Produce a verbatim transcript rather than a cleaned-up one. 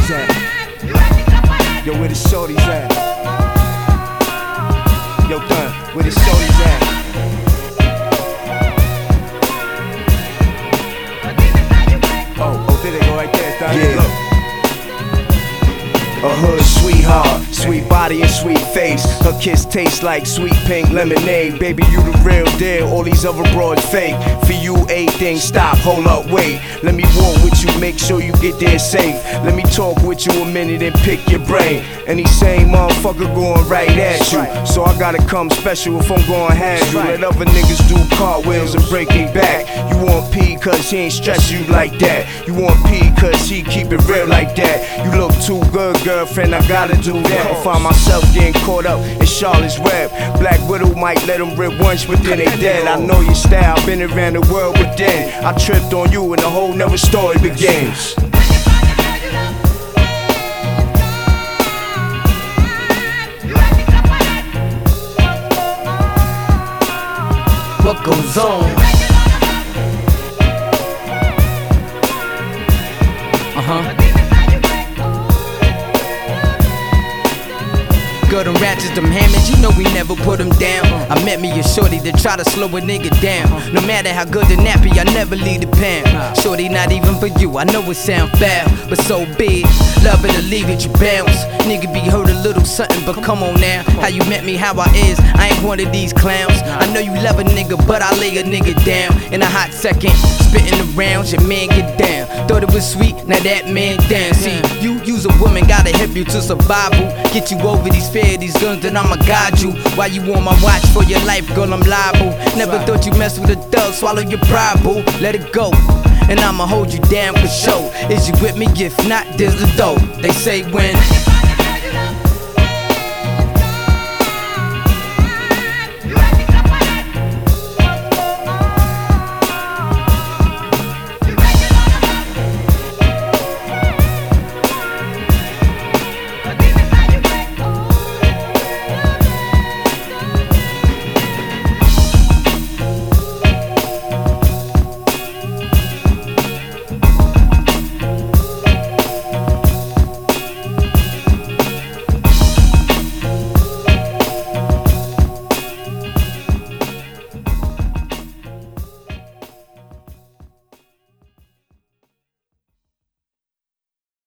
shorties at? Yo, where the shorties at? Yo, done, where the shorties at? Oh, oh, there they go right there, done. Yeah. Look. A hood sweetheart, sweet body and sweet face. Her kiss tastes like sweet pink lemonade. Baby, you the real deal, all these other broads fake. For you, everything stop, hold up, wait. Let me walk with you, make sure you get there safe. Let me talk with you a minute and pick your brain. And these same motherfucker going right at you. So I gotta come special if I'm going have you. Let other niggas do cartwheels and break their back. You want P cause he ain't stress you like that. You want P cause he keep it real like that. You look too good, girlfriend, I gotta do that. I find myself getting caught up in Charlotte's Web. Black Widow might let them rip once, but then they dead. I know your style, been around the world, but then I tripped on you and the whole never story begins. What goes on? Uh-huh. Girl, them ratchets, them hammers, you know we never put them down. I met me a shorty that try to slow a nigga down. No matter how good the nappy, I never leave the pound. Shorty, not even for you, I know it sound foul, but so big, love it or leave it, you bounce. Nigga be hurt a little something, but come on now. How you met me, how I is, I ain't one of these clowns. I know you love a nigga, but I lay a nigga down. In a hot second, spitting around, your man get down. Thought it was sweet, now that man down. See, you use a woman, gotta help you to survival. Get you over these fears, these guns, then I'ma guide you. Why you on my watch for your life, girl, I'm liable. Never thought you mess with a thug, swallow your pride, boo. Let it go, and I'ma hold you down for sure. Is you with me? If not, there's the dough. They say when